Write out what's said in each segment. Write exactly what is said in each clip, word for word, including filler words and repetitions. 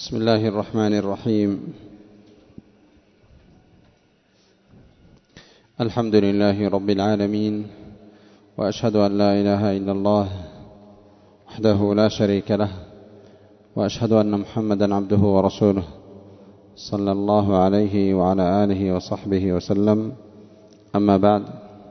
بسم الله الرحمن الرحيم. الحمد لله رب العالمين، وأشهد أن لا إله إلا الله وحده لا شريك له، وأشهد أن محمدا عبده ورسوله صلى الله عليه وعلى آله وصحبه وسلم. أما بعد،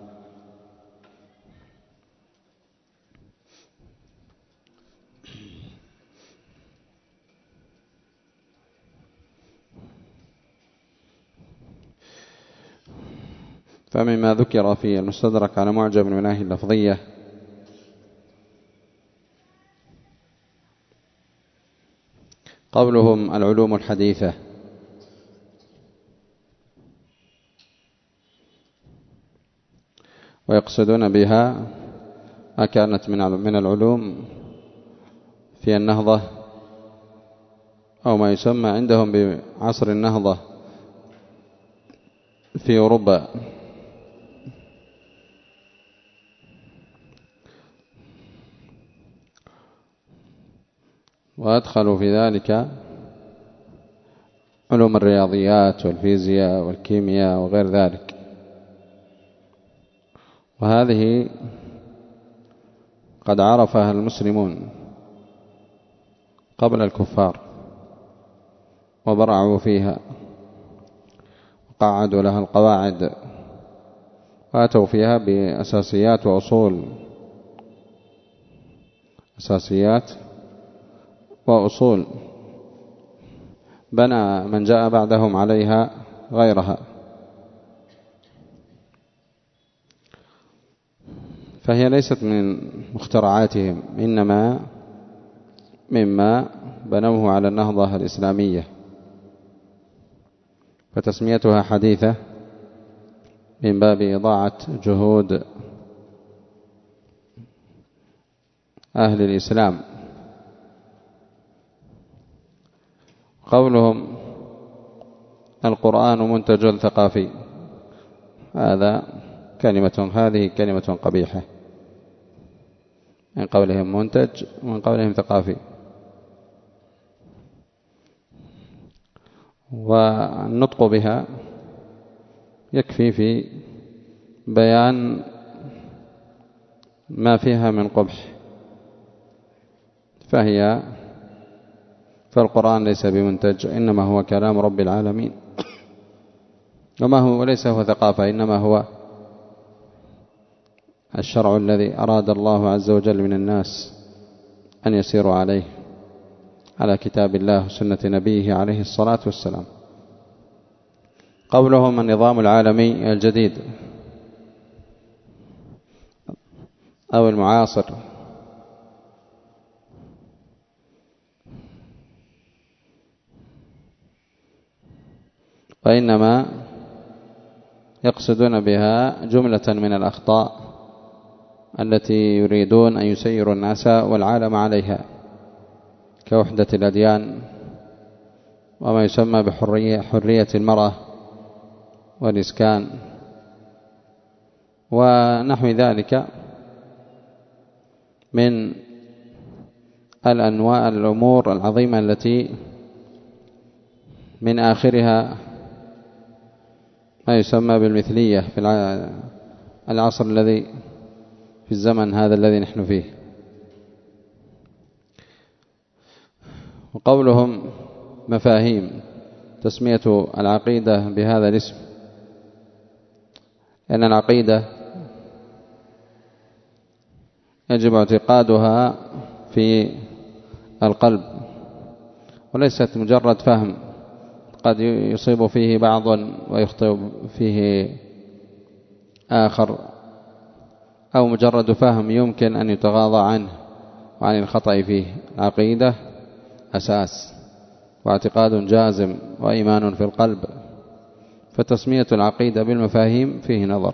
فمما ذكر في المستدرك على معجم المناهي اللفظية قولهم العلوم الحديثة، ويقصدون بها ما كانت من العلوم في النهضة أو ما يسمى عندهم بعصر النهضة في أوروبا، وأدخلوا في ذلك علوم الرياضيات والفيزياء والكيمياء وغير ذلك، وهذه قد عرفها المسلمون قبل الكفار وبرعوا فيها وقعدوا لها القواعد وأتوا فيها بأساسيات وأصول أساسيات وأصول بنى من جاء بعدهم عليها غيرها، فهي ليست من مخترعاتهم، إنما مما بنوه على النهضة الإسلامية، فتسميتها حديثة من باب إضاعة جهود أهل الإسلام. قولهم القرآن منتج ثقافي، هذا كلمة هذه كلمة قبيحة، من قولهم منتج ومن قولهم ثقافي، والنطق بها يكفي في بيان ما فيها من قبح، فهي فالقرآن ليس بمنتج، إنما هو كلام رب العالمين، وما هو وليس هو ثقافة، إنما هو الشرع الذي أراد الله عز وجل من الناس أن يسيروا عليه على كتاب الله وسنة نبيه عليه الصلاة والسلام. قولهم النظام العالمي الجديد أو المعاصر، وإنما يقصدون بها جملة من الأخطاء التي يريدون أن يسيروا الناس والعالم عليها، كوحدة الأديان، وما يسمى بحرية حرية المرأة والإسكان ونحو ذلك من الأنواع الأمور العظيمة التي من آخرها ما يسمى بالمثلية في العصر الذي في الزمن هذا الذي نحن فيه. وقولهم مفاهيم، تسمية العقيدة بهذا الاسم، لأن العقيدة يجب اعتقادها في القلب، وليست مجرد فهم قد يصيب فيه بعض ويخطئ فيه آخر، أو مجرد فهم يمكن أن يتغاضى عنه وعن الخطأ فيه. العقيدة أساس واعتقاد جازم وإيمان في القلب، فتسمية العقيدة بالمفاهيم فيه نظر.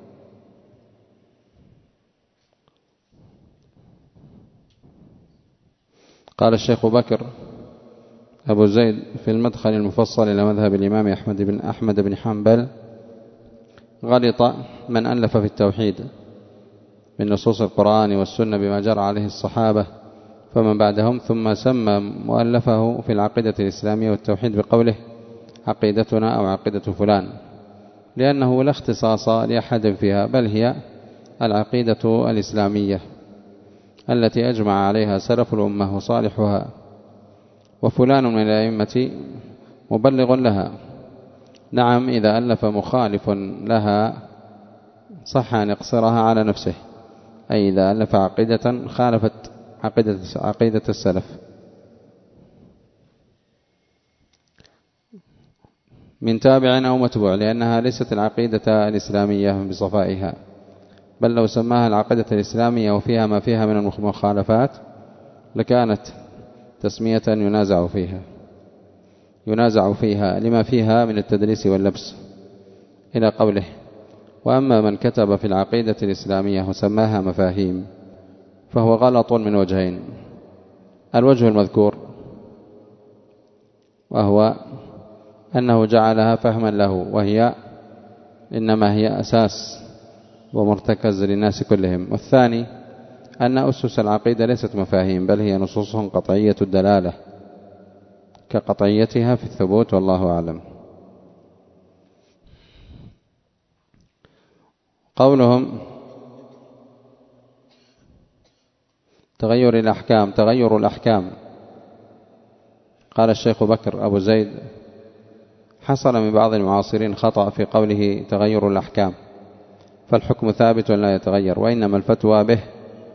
قال الشيخ بكر أبو زيد في المدخل المفصل إلى مذهب الإمام أحمد بن أحمد بن حنبل: غلط من ألف في التوحيد من نصوص القرآن والسنة بما جرى عليه الصحابة، فمن بعدهم، ثم سمى مؤلفه في العقيدة الإسلامية والتوحيد بقوله عقيدتنا أو عقيدة فلان، لأنه لا اختصاص لأحد فيها، بل هي العقيدة الإسلامية التي أجمع عليها سلف الأمة وصالحها، وفلان من الأئمة مبلغ لها. نعم، إذا ألف مخالف لها صح أن يقصرها على نفسه، أي إذا ألف عقيدة خالفت عقيدة, عقيدة السلف من تابع أو متبوع، لأنها ليست العقيدة الإسلامية بصفائها، بل لو سماها العقيدة الإسلامية وفيها ما فيها من المخالفات لكانت تسمية ينازع فيها ينازع فيها لما فيها من التدليس واللبس، إلى قوله: وأما من كتب في العقيدة الإسلامية وسماها مفاهيم فهو غلط من وجهين. الوجه المذكور وهو أنه جعلها فهما له، وهي إنما هي أساس ومرتكز للناس كلهم. والثاني أن أسس العقيدة ليست مفاهيم، بل هي نصوص قطعية الدلالة كقطعيتها في الثبوت، والله أعلم. قولهم تغير الأحكام تغير الأحكام، قال الشيخ بكر أبو زيد: حصل من بعض المعاصرين خطأ في قوله تغير الأحكام، فالحكم ثابت لا يتغير، وإنما الفتوى به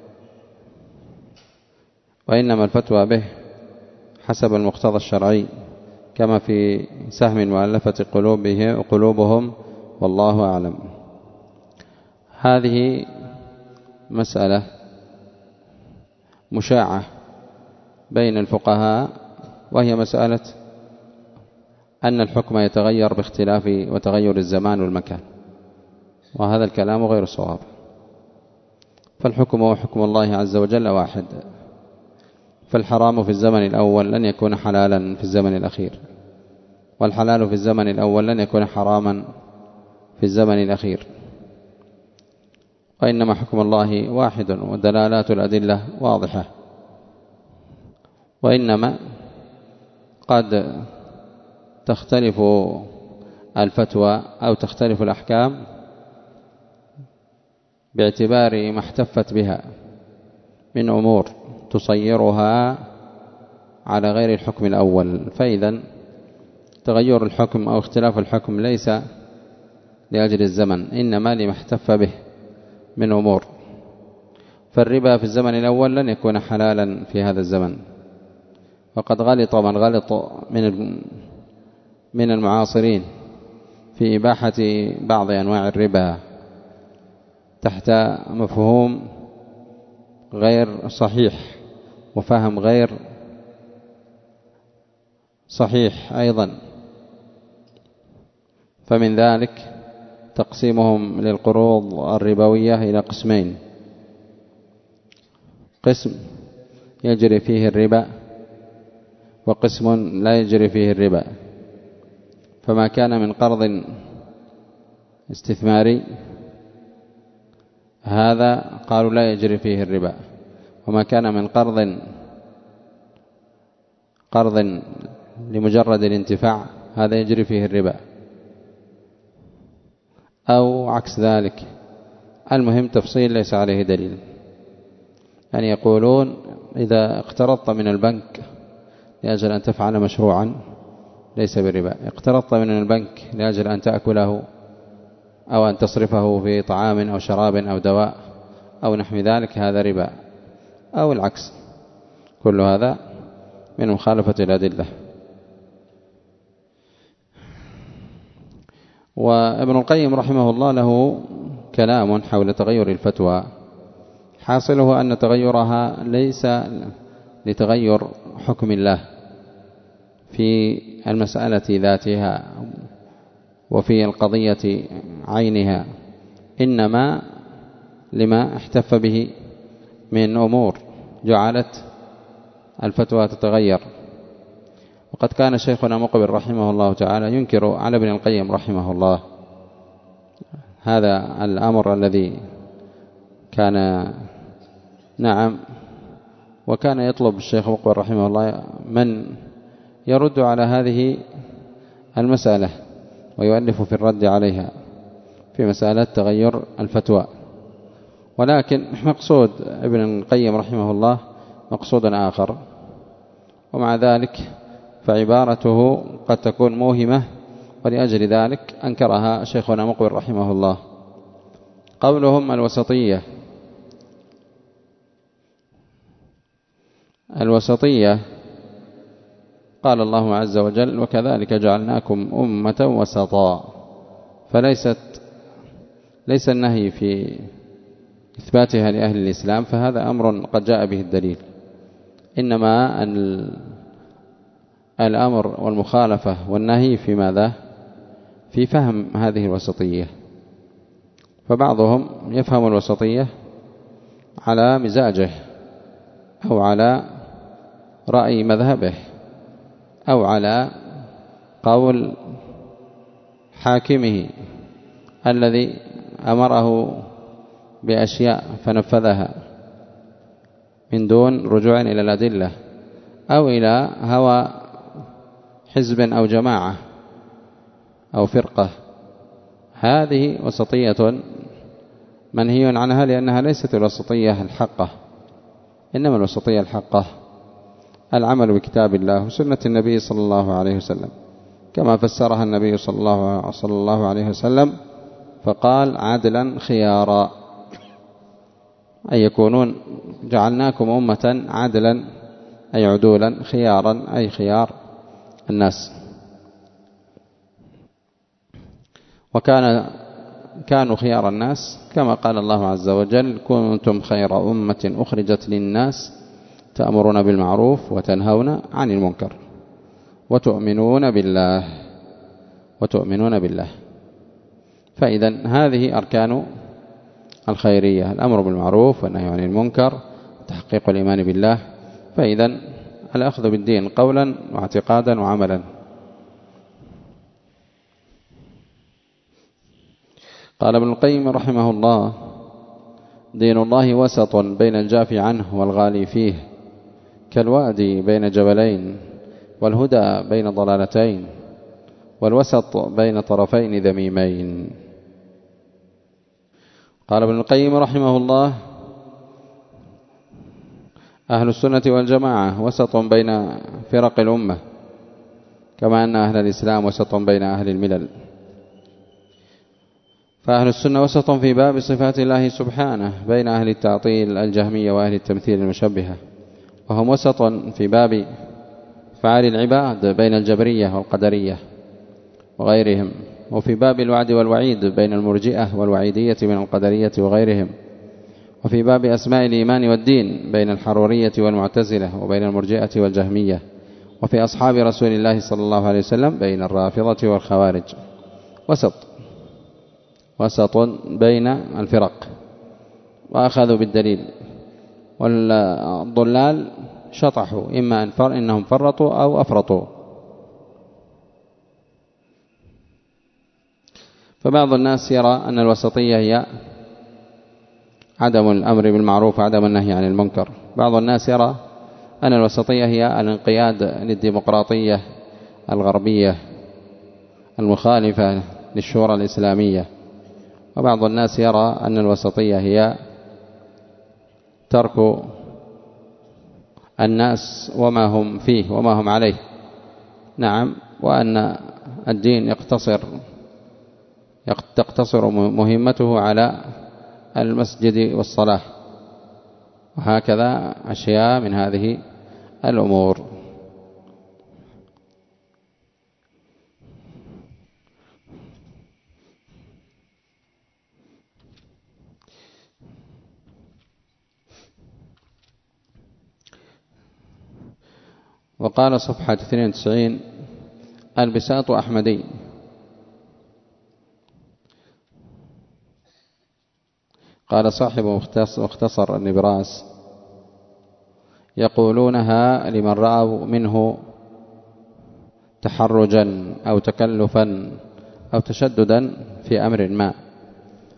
وإنما الفتوى به حسب المقتضى الشرعي، كما في سهم المؤلفة قلوبهم، والله أعلم. هذه مسألة مشاعة بين الفقهاء، وهي مسألة أن الحكم يتغير باختلاف وتغير الزمان والمكان، وهذا الكلام غير صواب. فالحكم هو حكم الله عز وجل واحد، فالحرام في الزمن الأول لن يكون حلالا في الزمن الأخير، والحلال في الزمن الأول لن يكون حراما في الزمن الأخير، وإنما حكم الله واحد، ودلالات الأدلة واضحة. وإنما قد تختلف الفتوى أو تختلف الأحكام باعتبار ما احتفت بها من أمور تصيرها على غير الحكم الأول. فإذا تغير الحكم أو اختلاف الحكم ليس لأجل الزمن، إنما لما احتف به من أمور. فالربا في الزمن الأول لن يكون حلالا في هذا الزمن، وقد غلط من غلط من من المعاصرين في إباحة بعض أنواع الربا تحت مفهوم غير صحيح وفهم غير صحيح أيضا. فمن ذلك تقسيمهم للقروض الربوية إلى قسمين: قسم يجري فيه الربا، وقسم لا يجري فيه الربا. فما كان من قرض استثماري هذا قالوا لا يجري فيه الربا، وما كان من قرض قرض لمجرد الانتفاع هذا يجري فيه الربا، أو عكس ذلك. المهم تفصيل ليس عليه دليل. يعني يقولون إذا اقترضت من البنك لأجل أن تفعل مشروعا ليس بالربا، اقترضت من البنك لأجل أن تأكله أو أن تصرفه في طعام أو شراب أو دواء أو نحو ذلك هذا ربا، أو العكس. كل هذا من مخالفة الأدلة. وابن القيم رحمه الله له كلام حول تغير الفتوى، حاصله أن تغيرها ليس لتغير حكم الله في المسألة ذاتها وفي القضية عينها، إنما لما احتف به من أمور جعلت الفتوى تتغير. وقد كان شيخنا مقبل رحمه الله تعالى ينكر على ابن القيم رحمه الله هذا الأمر الذي كان نعم وكان يطلب الشيخ مقبل رحمه الله من يرد على هذه المسألة ويؤلف في الرد عليها في مسألة تغير الفتوى. ولكن مقصود ابن القيم رحمه الله مقصود آخر، ومع ذلك فعبارته قد تكون موهمة، ولأجل ذلك أنكرها شيخنا مقبل رحمه الله. قولهم الوسطية، الوسطية قال الله عز وجل: وكذلك جعلناكم أمة وسطا. فليست ليس النهي في إثباتها لأهل الإسلام، فهذا أمر قد جاء به الدليل، إنما الأمر والمخالفة والنهي في ماذا؟ في فهم هذه الوسطية. فبعضهم يفهم الوسطية على مزاجه أو على رأي مذهبه أو على قول حاكمه الذي أمره بأشياء فنفذها من دون رجوع إلى الأدلة، أو إلى هوى حزب أو جماعة أو فرقة. هذه وسطية منهي عنها، لأنها ليست الوسطية الحقة، إنما الوسطية الحقة العمل بكتاب الله وسنة النبي صلى الله عليه وسلم، كما فسرها النبي صلى الله, صلى الله عليه وسلم فقال: عدلا خيارا، أي يكونون جعلناكم أمة عدلا أي عدولا، خيارا أي خيار الناس. وكان كانوا خيار الناس كما قال الله عز وجل: كنتم خير أمة أخرجت للناس تأمرون بالمعروف وتنهون عن المنكر وتؤمنون بالله وتؤمنون بالله. فإذا هذه أركان الخيرية: الأمر بالمعروف والنهي عن المنكر، تحقيق الإيمان بالله. فإذا الأخذ بالدين قولا واعتقادا وعملا. قال ابن القيم رحمه الله: دين الله وسط بين الجافي عنه والغالي فيه، كالوادي بين جبلين، والهدى بين ضلالتين، والوسط بين طرفين ذميمين. قال ابن القيم رحمه الله: أهل السنة والجماعة وسط بين فرق الأمة، كما أن أهل الإسلام وسط بين أهل الملل. فأهل السنة وسط في باب صفات الله سبحانه بين أهل التعطيل الجهمية وأهل التمثيل المشبهة، وهم وسط في باب فعال العباد بين الجبرية والقدرية وغيرهم، وفي باب الوعد والوعيد بين المرجئة والوعيدية من القدرية وغيرهم، وفي باب أسماء الإيمان والدين بين الحرورية والمعتزلة وبين المرجئة والجهمية، وفي أصحاب رسول الله صلى الله عليه وسلم بين الرافضة والخوارج. وسط وسط بين الفرق، وأخذوا بالدليل. والضلال شطحوا، إما أن فر إنهم فرطوا أو أفرطوا. فبعض الناس يرى أن الوسطية هي عدم الأمر بالمعروف وعدم النهي عن المنكر. بعض الناس يرى أن الوسطية هي الانقياد للديمقراطية الغربية المخالفة للشورى الإسلامية. وبعض الناس يرى أن الوسطية هي ترك الناس وما هم فيه وما هم عليه. نعم، وأن الدين يقتصر تقتصر مهمته على المسجد والصلاة، وهكذا أشياء من هذه الأمور. وقال صفحة اثنين وتسعين: البساط أحمدي. قال صاحب مختصر النبراس: يقولونها لمن رأوا منه تحرجا أو تكلفا أو تشددا في أمر ما،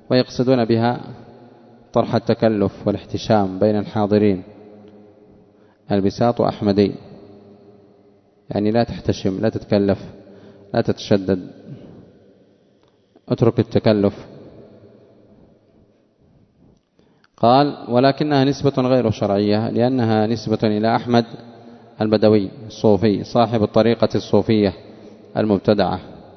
ويقصدون بها طرح التكلف والاحتشام بين الحاضرين، البساط أحمدي، يعني لا تحتشم، لا تتكلف، لا تتشدد، اترك التكلف. قال ولكنها نسبة غير شرعية، لأنها نسبة إلى أحمد البدوي الصوفي صاحب الطريقة الصوفية المبتدعة،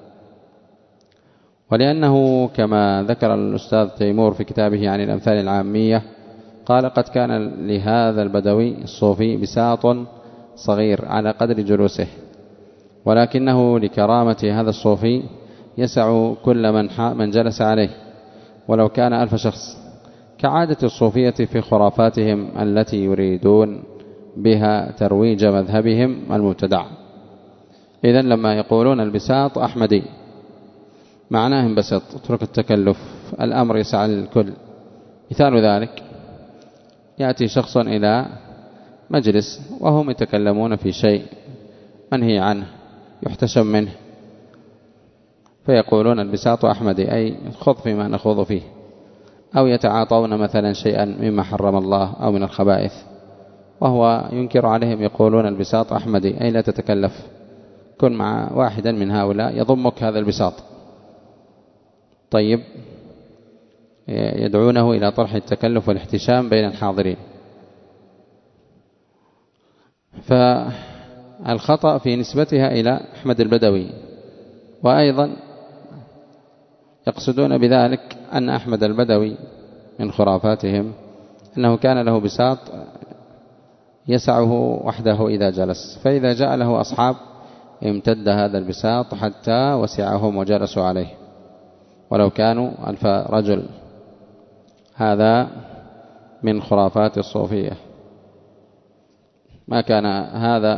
ولأنه كما ذكر الأستاذ تيمور في كتابه عن الأمثال العامية قال قد كان لهذا البدوي الصوفي بساط صغير على قدر جلوسه، ولكنه لكرامة هذا الصوفي يسع كل من من جلس عليه ولو كان ألف شخص، كعادة الصوفية في خرافاتهم التي يريدون بها ترويج مذهبهم المبتدع. إذن لما يقولون البساط أحمدي معناه انبسط، اترك التكلف، الأمر يسعى للكل. مثال ذلك يأتي شخص إلى مجلس وهم يتكلمون في شيء منهي عنه يحتشم منه، فيقولون البساط أحمدي أي خذ فيما نخوض فيه، أو يتعاطون مثلا شيئا مما حرم الله أو من الخبائث وهو ينكر عليهم، يقولون البساط أحمدي أي لا تتكلف، كن مع واحدا من هؤلاء يضمك هذا البساط. طيب يدعونه إلى طرح التكلف والاحتشام بين الحاضرين. فالخطأ في نسبتها إلى أحمد البدوي، وأيضا يقصدون بذلك أن أحمد البدوي من خرافاتهم أنه كان له بساط يسعه وحده إذا جلس، فإذا جاء له أصحاب امتد هذا البساط حتى وسعهم وجلسوا عليه ولو كانوا ألف رجل. هذا من خرافات الصوفية، ما كان هذا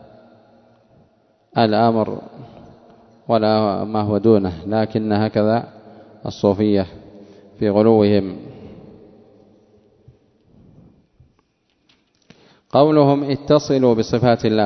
الأمر ولا ما هو دونه، لكن هكذا الصوفية في غلوهم. قولهم اتصلوا بصفات الله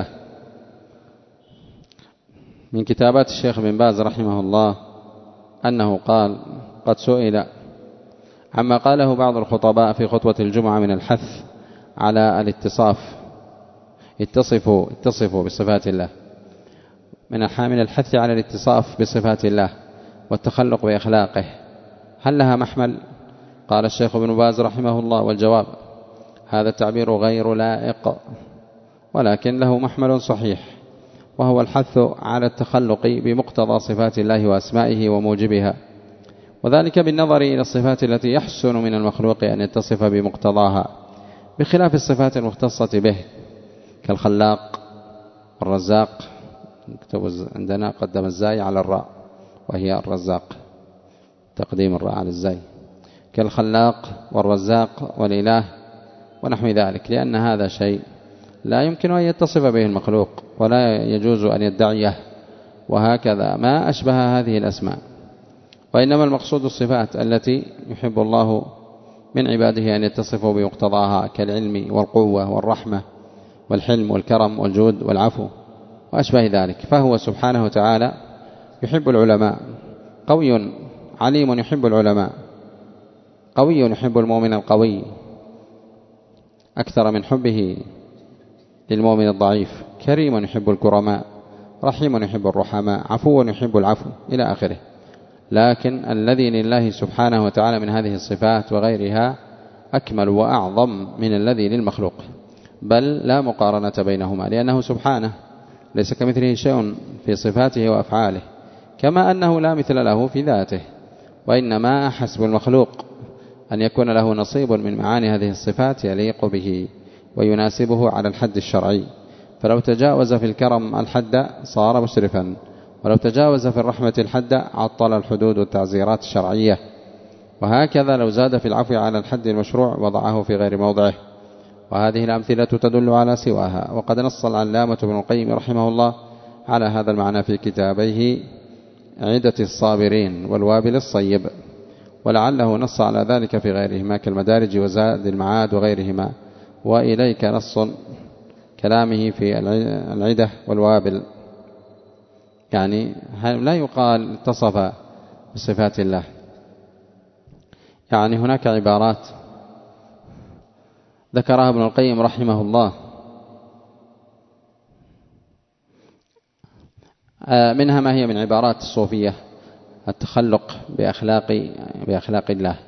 من كتابات الشيخ بن باز رحمه الله أنه قال قد سئل عما قاله بعض الخطباء في خطبة الجمعة من الحث على الاتصاف، اتصفوا اتصفوا بصفات الله، من من الحث على الاتصاف بصفات الله والتخلق بأخلاقه، هل لها محمل؟ قال الشيخ بن باز رحمه الله والجواب هذا التعبير غير لائق، ولكن له محمل صحيح، وهو الحث على التخلق بمقتضى صفات الله وأسمائه وموجبها، وذلك بالنظر إلى الصفات التي يحسن من المخلوق أن يتصف بمقتضاها، بخلاف الصفات المختصة به كالخلاق والرزاق. عندنا قدم الزاي على الراء وهي الرزاق، تقديم الراء على الزاي، كالخلاق والرزاق والإله ونحو ذلك، لأن هذا شيء لا يمكن أن يتصف به المخلوق ولا يجوز أن يدعيه، وهكذا ما أشبه هذه الأسماء. وإنما المقصود الصفات التي يحب الله من عباده أن يتصفوا بمقتضاها كالعلم والقوة والرحمة والحلم والكرم والجود والعفو وأشبه ذلك. فهو سبحانه وتعالى يحب العلماء، قوي عليم يحب العلماء، قوي يحب المؤمن القوي أكثر من حبه للمؤمن الضعيف، كريم يحب الكرماء، رحيم يحب الرحماء، عفو يحب العفو إلى آخره. لكن الذي لله سبحانه وتعالى من هذه الصفات وغيرها أكمل وأعظم من الذي للمخلوق، بل لا مقارنة بينهما، لأنه سبحانه ليس كمثله شيء في صفاته وأفعاله، كما أنه لا مثل له في ذاته، وإنما حسب المخلوق أن يكون له نصيب من معاني هذه الصفات يليق به ويناسبه على الحد الشرعي، فلو تجاوز في الكرم الحد صار مسرفا، ولو تجاوز في الرحمة الحد عطل الحدود والتعزيرات الشرعية، وهكذا لو زاد في العفو على الحد المشروع وضعه في غير موضعه. وهذه الأمثلة تدل على سواها، وقد نص العلامة ابن القيم رحمه الله على هذا المعنى في كتابيه عدة الصابرين والوابل الصيب، ولعله نص على ذلك في غيرهما كالمدارج وزاد المعاد وغيرهما، وإليك نص كلامه في العدة والوابل. يعني لا يقال اتصف بصفات الله، يعني هناك عبارات ذكرها ابن القيم رحمه الله منها ما هي من عبارات الصوفية: التخلق بأخلاق بأخلاق الله،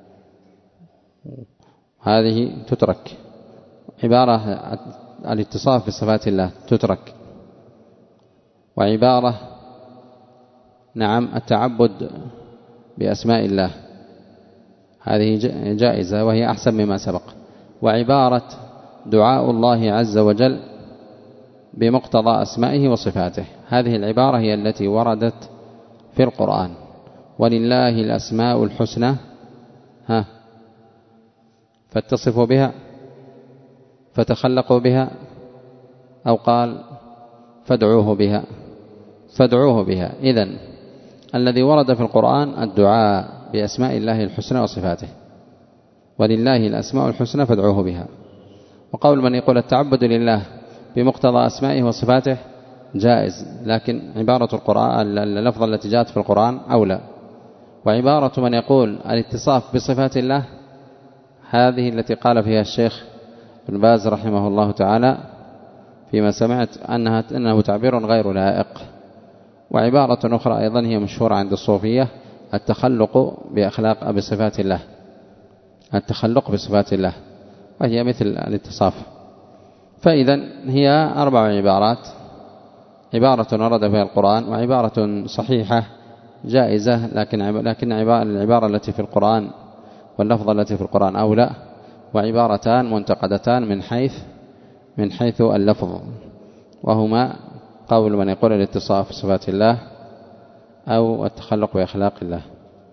هذه تترك. عبارة الاتصاف بصفات الله تترك. وعبارة نعم التعبد بأسماء الله، هذه جائزة وهي أحسن مما سبق. وعبارة دعاء الله عز وجل بمقتضى أسمائه وصفاته، هذه العبارة هي التي وردت في القرآن: ولله الأسماء الحسنى ها فاتصفوا بها فتخلقوا بها، أو قال فادعوه بها فادعوه بها. إذن الذي ورد في القرآن الدعاء بأسماء الله الحسنى وصفاته، ولله الأسماء الحسنى فادعوه بها. وقول من يقول التعبد لله بمقتضى أسمائه وصفاته جائز، لكن عبارة القرآن اللفظة التي جاءت في القرآن أولى. وعبارة من يقول الاتصاف بصفات الله، هذه التي قال فيها الشيخ ابن باز رحمه الله تعالى فيما سمعت أنها أنه تعبير غير لائق. وعبارة أخرى أيضا هي مشهورة عند الصوفية: التخلق بأخلاق بصفات الله، التخلق بصفات الله، وهي مثل الاتصاف. فإذا هي أربع عبارات: عبارة ورد فيها القرآن، وعبارة صحيحة جائزة لكن لكن العبارة التي في القرآن واللفظة التي في القرآن أولى، وعبارتان منتقدتان من حيث من حيث اللفظ، وهما قول من يقول الاتصاف بصفات الله أو التخلق بأخلاق الله.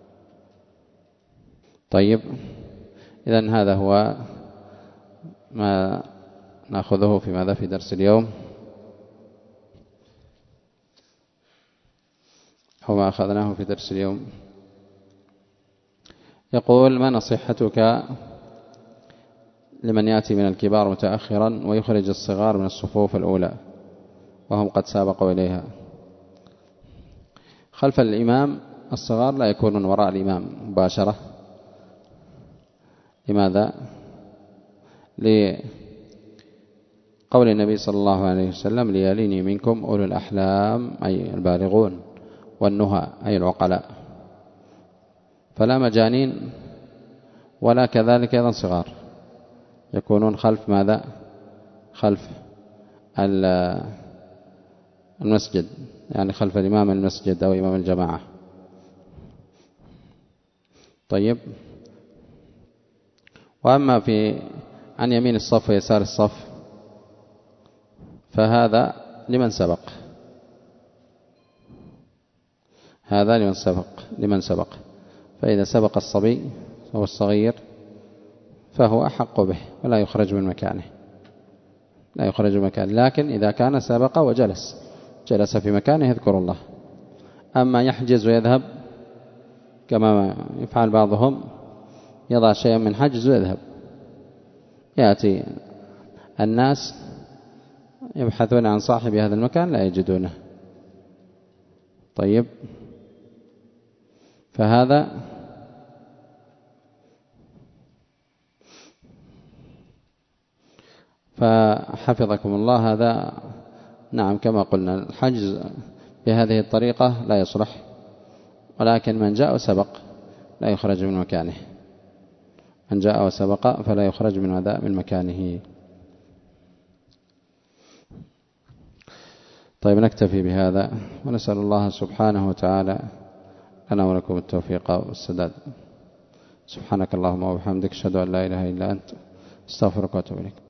طيب، إذن هذا هو ما نأخذه في ماذا في درس اليوم، أو ما أخذناه في درس اليوم. يقول: ما نصيحتك لمن يأتي من الكبار متأخرا ويخرج الصغار من الصفوف الأولى وهم قد سابقوا إليها؟ خلف الإمام الصغار لا يكونون وراء الإمام مباشرة. لماذا؟ لقول النبي صلى الله عليه وسلم: ليليني منكم أولو الأحلام، أي البالغون، والنهى، أي العقلاء. فلا مجانين ولا كذلك أيضا صغار يكونون خلف ماذا؟ خلف المسجد، يعني خلف الإمام المسجد أو إمام الجماعة. طيب، وأما في عن يمين الصف ويسار الصف فهذا لمن سبق، هذا لمن سبق لمن سبق فإذا سبق الصبي أو الصغير فهو أحق به ولا يخرج من مكانه، لا يخرج من مكانه. لكن إذا كان سبق وجلس جلس في مكانه يذكر الله. أما يحجز ويذهب كما يفعل بعضهم، يضع شيئا من حجز ويذهب، يأتي الناس يبحثون عن صاحب هذا المكان لا يجدونه. طيب، فهذا فحفظكم الله هذا نعم كما قلنا الحجز بهذه الطريقة لا يصلح، ولكن من جاء وسبق لا يخرج من مكانه، من جاء وسبق فلا يخرج من ماذا؟ من مكانه. طيب، نكتفي بهذا ونسأل الله سبحانه وتعالى لنا ولكم التوفيق والسداد. سبحانك اللهم وبحمدك، أشهد أن لا إله إلا أنت، استغفرك وأتوب إليك.